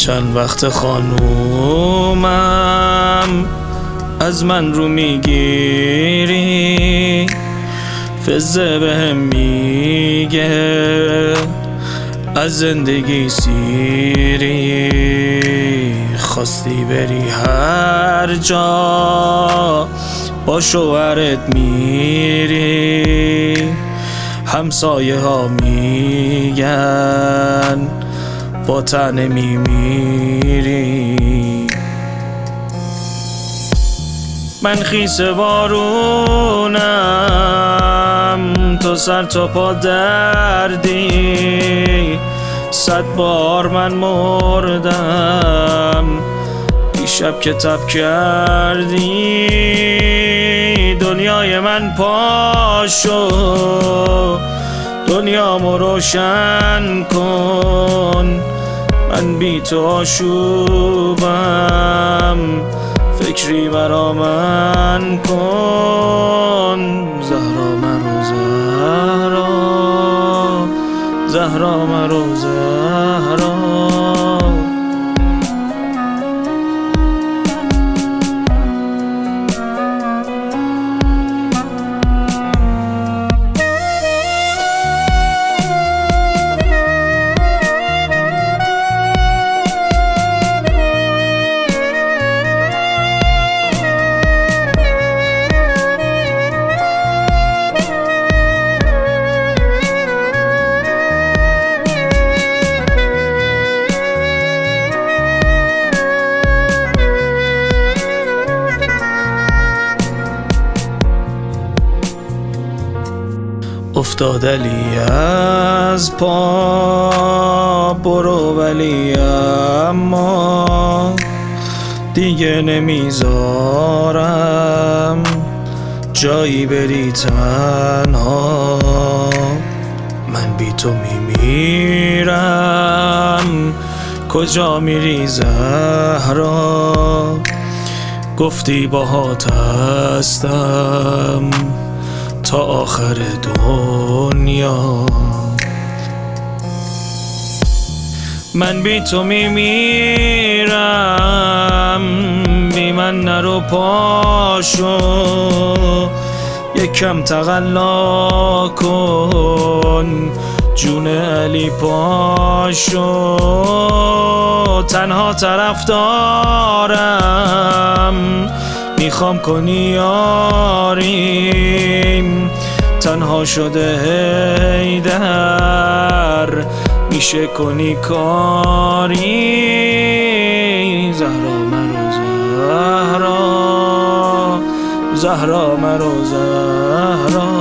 چند وقت خانومم از من رو میگیری، فزه بهم میگه از زندگی سیری، خواستی بری هر جا با شوهرت میری، همسایه ها میگن با تنه میمیری. من خیس بارونم، تو سر تا پا دردی، 100 بار من مردم دیشب که تب کردی. دنیای من پاشو، دنیامو روشن کن، من بی تو آشوبم، فکری برا من کن. زهرا مرو زهرا، زهرا مرو زهرا. افتادلی از پا برو، ولی اما دیگه نمیذارم جایی بری تنها. من بی تو میمیرم، کجا میری زهرا؟ گفتی باهات هستم تا آخر دنیا. من بی تو میمیرم، بی من نرو پاشو، یکم تقلا کن جون علی پاشو. تنها طرف دارم میخوام کنی یاریم، تنها شده هیدر میشه کنی کاری. زهرا مرو زهرا، زهرا مرو زهرا.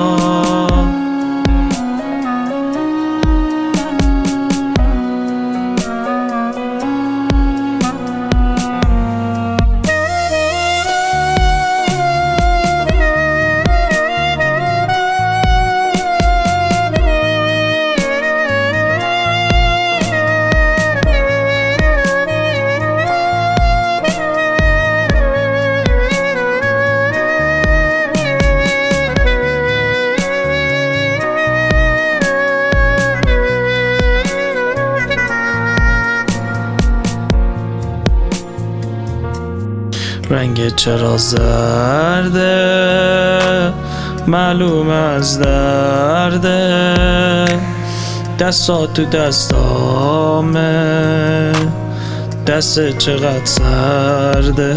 رنگ چرا زرده معلوم از درده، دستات تو دستامه، دست چقدر سرده.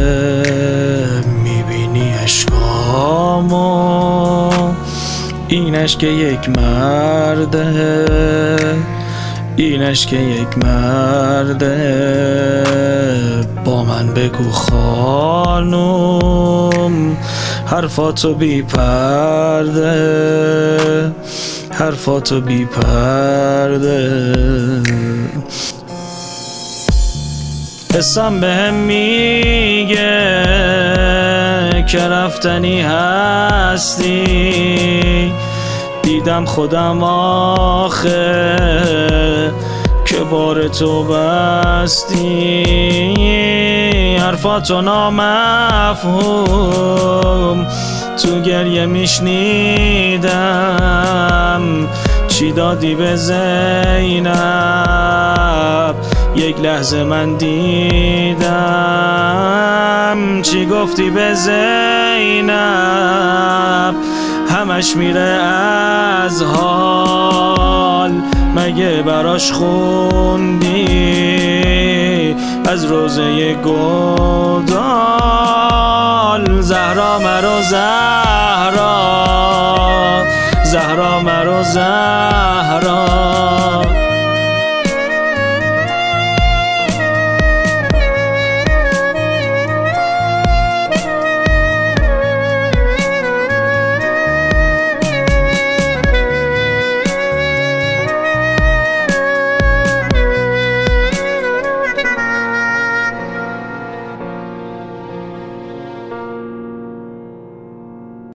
میبینی اشکامو، این اشک یک مرده، این اشک یک مرده. با من بگو خانوم حرفاتو بی پرده، حرفاتو بی پرده. حسم بهم میگه که رفتنی هستی، دیدم خودم آخه که بار تو بستی. حرفاتو نامفهوم تو گریه میشنیدم، چی دادی به زینب یک لحظه من دیدم چی گفتی به زینب، همش میره از حال، مگه براش خوندی از روزه گودال؟ زهرا مرو زهرا، زهرا مرو زهرا،